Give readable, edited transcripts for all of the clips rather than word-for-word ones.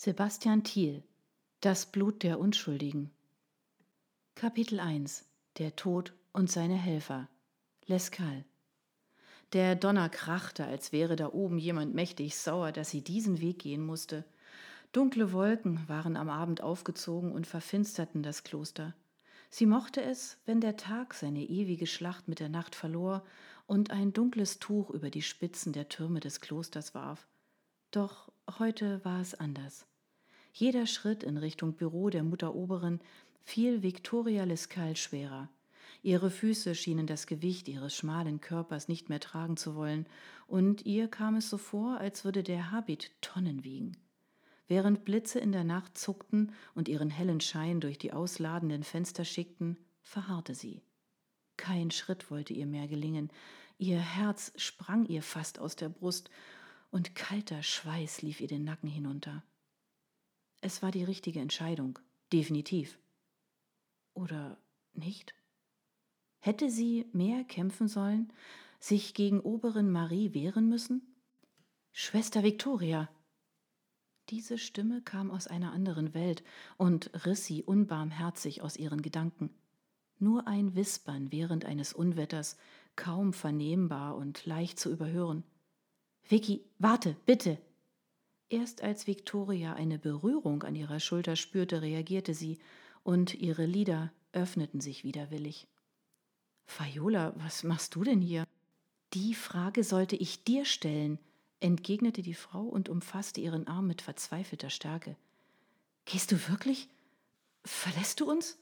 Sebastian Thiel: Das Blut der Unschuldigen. Kapitel 1: Der Tod und seine Helfer. Lescal. Der Donner krachte, als wäre da oben jemand mächtig sauer, dass sie diesen Weg gehen musste. Dunkle Wolken waren am Abend aufgezogen und verfinsterten das Kloster. Sie mochte es, wenn der Tag seine ewige Schlacht mit der Nacht verlor und ein dunkles Tuch über die Spitzen der Türme des Klosters warf. Doch heute war es anders. Jeder Schritt in Richtung Büro der Mutter Oberin fiel Victoria Lescal schwerer. Ihre Füße schienen das Gewicht ihres schmalen Körpers nicht mehr tragen zu wollen, und ihr kam es so vor, als würde der Habit Tonnen wiegen. Während Blitze in der Nacht zuckten und ihren hellen Schein durch die ausladenden Fenster schickten, verharrte sie. Kein Schritt wollte ihr mehr gelingen, ihr Herz sprang ihr fast aus der Brust, und kalter Schweiß lief ihr den Nacken hinunter. Es war die richtige Entscheidung, definitiv. Oder nicht? Hätte sie mehr kämpfen sollen, sich gegen Oberin Marie wehren müssen? Schwester Victoria! Diese Stimme kam aus einer anderen Welt und riss sie unbarmherzig aus ihren Gedanken. Nur ein Wispern während eines Unwetters, kaum vernehmbar und leicht zu überhören. »Vicky, warte, bitte!« Erst als Victoria eine Berührung an ihrer Schulter spürte, reagierte sie, und ihre Lider öffneten sich widerwillig. »Fayola, was machst du denn hier?« »Die Frage sollte ich dir stellen«, entgegnete die Frau und umfasste ihren Arm mit verzweifelter Stärke. »Gehst du wirklich? Verlässt du uns?«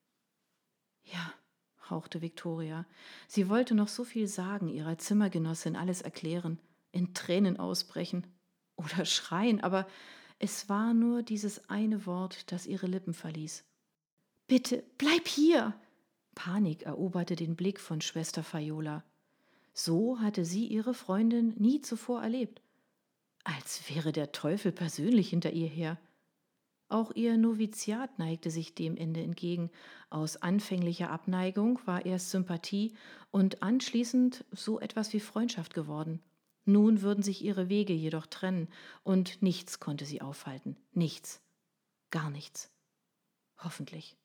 »Ja«, hauchte Victoria. Sie wollte noch so viel sagen, ihrer Zimmergenossin alles erklären, in Tränen ausbrechen oder schreien, aber es war nur dieses eine Wort, das ihre Lippen verließ. »Bitte, bleib hier!« Panik eroberte den Blick von Schwester Fayola. So hatte sie ihre Freundin nie zuvor erlebt. Als wäre der Teufel persönlich hinter ihr her. Auch ihr Noviziat neigte sich dem Ende entgegen. Aus anfänglicher Abneigung war erst Sympathie und anschließend so etwas wie Freundschaft geworden. Nun würden sich ihre Wege jedoch trennen, und nichts konnte sie aufhalten. Nichts. Gar nichts. Hoffentlich.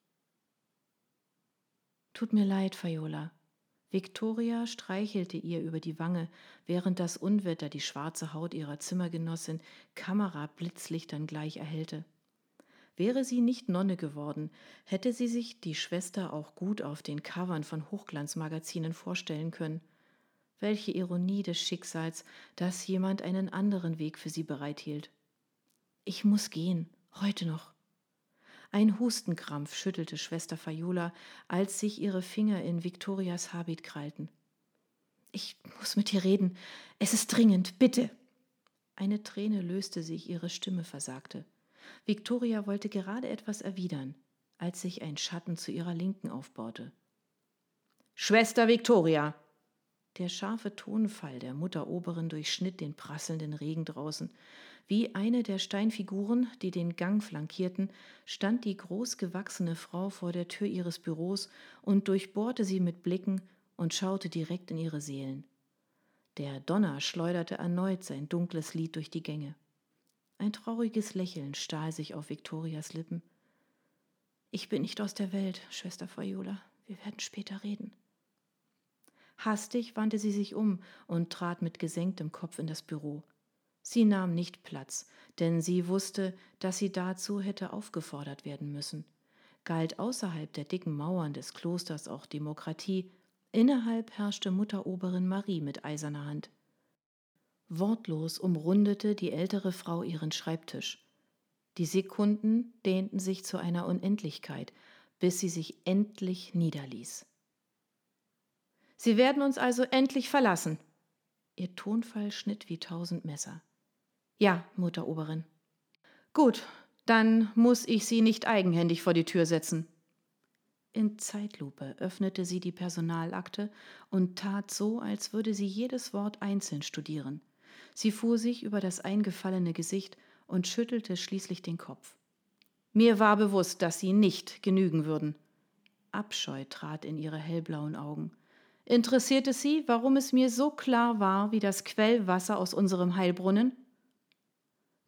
»Tut mir leid, Fayola.« Victoria streichelte ihr über die Wange, während das Unwetter die schwarze Haut ihrer Zimmergenossin Kamerablitzlichtern gleich erhellte. Wäre sie nicht Nonne geworden, hätte sie sich die Schwester auch gut auf den Covern von Hochglanzmagazinen vorstellen können. Welche Ironie des Schicksals, dass jemand einen anderen Weg für sie bereithielt. »Ich muss gehen, heute noch.« Ein Hustenkrampf schüttelte Schwester Fayola, als sich ihre Finger in Victorias Habit krallten. »Ich muss mit dir reden. Es ist dringend, bitte!« Eine Träne löste sich, ihre Stimme versagte. Victoria wollte gerade etwas erwidern, als sich ein Schatten zu ihrer Linken aufbaute. »Schwester Victoria!« Der scharfe Tonfall der Mutter Oberin durchschnitt den prasselnden Regen draußen. Wie eine der Steinfiguren, die den Gang flankierten, stand die großgewachsene Frau vor der Tür ihres Büros und durchbohrte sie mit Blicken und schaute direkt in ihre Seelen. Der Donner schleuderte erneut sein dunkles Lied durch die Gänge. Ein trauriges Lächeln stahl sich auf Victorias Lippen. »Ich bin nicht aus der Welt, Schwester Fayola. Wir werden später reden.« Hastig wandte sie sich um und trat mit gesenktem Kopf in das Büro. Sie nahm nicht Platz, denn sie wusste, dass sie dazu hätte aufgefordert werden müssen. Galt außerhalb der dicken Mauern des Klosters auch Demokratie, innerhalb herrschte Mutter Oberin Marie mit eiserner Hand. Wortlos umrundete die ältere Frau ihren Schreibtisch. Die Sekunden dehnten sich zu einer Unendlichkeit, bis sie sich endlich niederließ. »Sie werden uns also endlich verlassen!« Ihr Tonfall schnitt wie 1000 Messer. »Ja, Mutter Oberin.« »Gut, dann muss ich Sie nicht eigenhändig vor die Tür setzen.« In Zeitlupe öffnete sie die Personalakte und tat so, als würde sie jedes Wort einzeln studieren. Sie fuhr sich über das eingefallene Gesicht und schüttelte schließlich den Kopf. »Mir war bewusst, dass Sie nicht genügen würden.« Abscheu trat in ihre hellblauen Augen. »Interessiert es Sie, warum es mir so klar war wie das Quellwasser aus unserem Heilbrunnen?«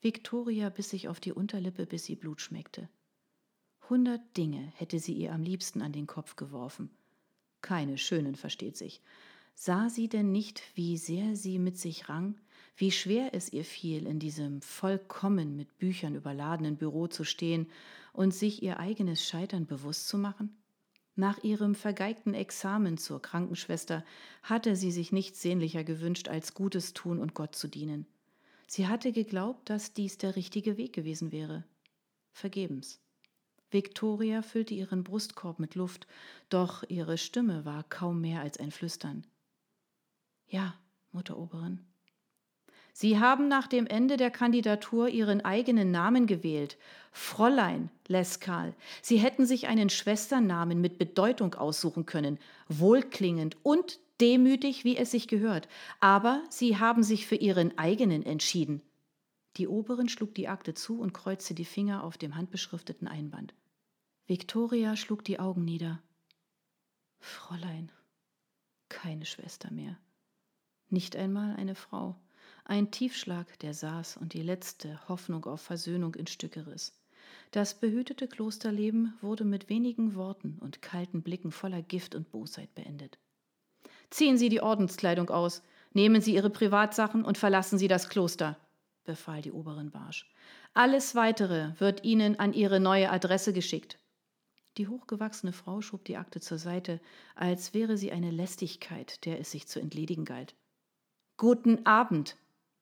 Victoria biss sich auf die Unterlippe, bis sie Blut schmeckte. 100 Dinge hätte sie ihr am liebsten an den Kopf geworfen. Keine schönen, versteht sich. Sah sie denn nicht, wie sehr sie mit sich rang, wie schwer es ihr fiel, in diesem vollkommen mit Büchern überladenen Büro zu stehen und sich ihr eigenes Scheitern bewusst zu machen? Nach ihrem vergeigten Examen zur Krankenschwester hatte sie sich nichts sehnlicher gewünscht, als Gutes tun und Gott zu dienen. Sie hatte geglaubt, dass dies der richtige Weg gewesen wäre. Vergebens. Victoria füllte ihren Brustkorb mit Luft, doch ihre Stimme war kaum mehr als ein Flüstern. Ja, Mutteroberin. Sie haben nach dem Ende der Kandidatur Ihren eigenen Namen gewählt. Fräulein Lescal. Sie hätten sich einen Schwesternamen mit Bedeutung aussuchen können, wohlklingend und demütig, wie es sich gehört. Aber Sie haben sich für Ihren eigenen entschieden. Die Oberin schlug die Akte zu und kreuzte die Finger auf dem handbeschrifteten Einband. Victoria schlug die Augen nieder. Fräulein, keine Schwester mehr. Nicht einmal eine Frau. Ein Tiefschlag, der saß und die letzte Hoffnung auf Versöhnung in Stücke riss. Das behütete Klosterleben wurde mit wenigen Worten und kalten Blicken voller Gift und Bosheit beendet. Ziehen Sie die Ordenskleidung aus, nehmen Sie Ihre Privatsachen und verlassen Sie das Kloster, befahl die Oberin barsch. Alles Weitere wird Ihnen an Ihre neue Adresse geschickt. Die hochgewachsene Frau schob die Akte zur Seite, als wäre sie eine Lästigkeit, der es sich zu entledigen galt. Guten Abend!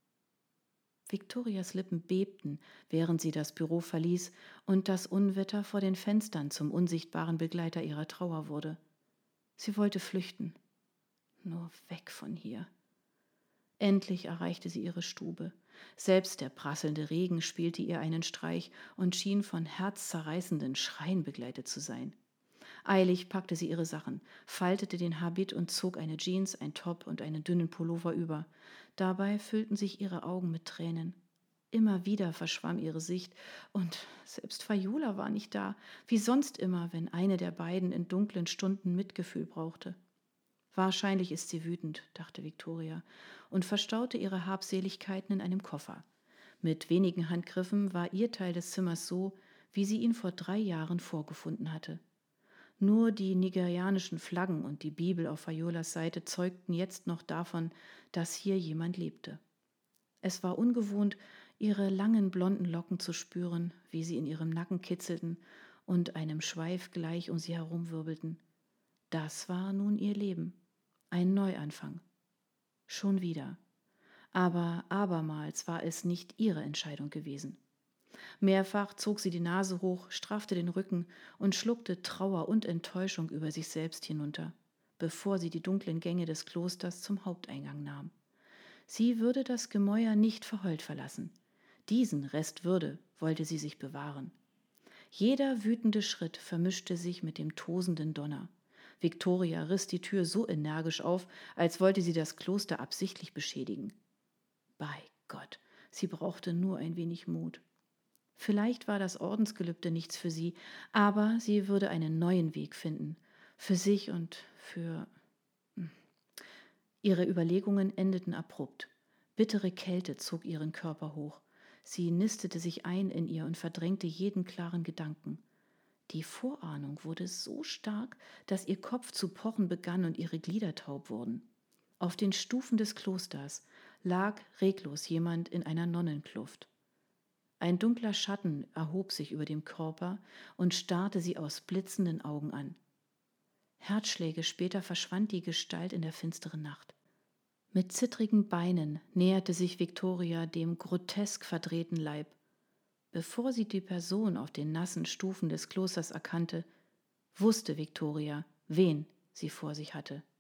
Victorias Lippen bebten, während sie das Büro verließ und das Unwetter vor den Fenstern zum unsichtbaren Begleiter ihrer Trauer wurde. Sie wollte flüchten. Nur weg von hier. Endlich erreichte sie ihre Stube. Selbst der prasselnde Regen spielte ihr einen Streich und schien von herzzerreißenden Schreien begleitet zu sein. Eilig packte sie ihre Sachen, faltete den Habit und zog eine Jeans, ein Top und einen dünnen Pullover über. Dabei füllten sich ihre Augen mit Tränen. Immer wieder verschwamm ihre Sicht, und selbst Viola war nicht da, wie sonst immer, wenn eine der beiden in dunklen Stunden Mitgefühl brauchte. Wahrscheinlich ist sie wütend, dachte Victoria, und verstaute ihre Habseligkeiten in einem Koffer. Mit wenigen Handgriffen war ihr Teil des Zimmers so, wie sie ihn vor 3 Jahren vorgefunden hatte. Nur die nigerianischen Flaggen und die Bibel auf Violas Seite zeugten jetzt noch davon, dass hier jemand lebte. Es war ungewohnt, ihre langen blonden Locken zu spüren, wie sie in ihrem Nacken kitzelten und einem Schweif gleich um sie herumwirbelten. Das war nun ihr Leben, ein Neuanfang. Schon wieder. Aber abermals war es nicht ihre Entscheidung gewesen. Mehrfach zog sie die Nase hoch, straffte den Rücken und schluckte Trauer und Enttäuschung über sich selbst hinunter, bevor sie die dunklen Gänge des Klosters zum Haupteingang nahm. Sie würde das Gemäuer nicht verheult verlassen. Diesen Rest Würde wollte sie sich bewahren. Jeder wütende Schritt vermischte sich mit dem tosenden Donner. Victoria riss die Tür so energisch auf, als wollte sie das Kloster absichtlich beschädigen. Bei Gott, sie brauchte nur ein wenig Mut. Vielleicht war das Ordensgelübde nichts für sie, aber sie würde einen neuen Weg finden. Für sich und für... Ihre Überlegungen endeten abrupt. Bittere Kälte zog ihren Körper hoch. Sie nistete sich ein in ihr und verdrängte jeden klaren Gedanken. Die Vorahnung wurde so stark, dass ihr Kopf zu pochen begann und ihre Glieder taub wurden. Auf den Stufen des Klosters lag reglos jemand in einer Nonnenkluft. Ein dunkler Schatten erhob sich über dem Körper und starrte sie aus blitzenden Augen an. Herzschläge später verschwand die Gestalt in der finsteren Nacht. Mit zittrigen Beinen näherte sich Victoria dem grotesk verdrehten Leib. Bevor sie die Person auf den nassen Stufen des Klosters erkannte, wusste Victoria, wen sie vor sich hatte.